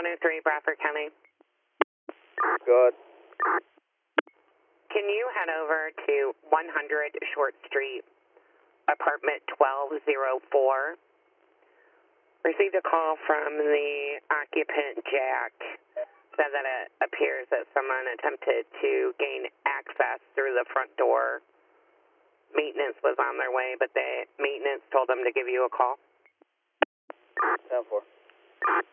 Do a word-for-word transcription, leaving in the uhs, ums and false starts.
one oh three, Bradford County. Good. Can you head over to one hundred Short Street, apartment twelve oh four? Received a call from the occupant, Jack. Said that it appears that someone attempted to gain access through the front door. Maintenance was on their way, but the maintenance told them to give you a call. ten four.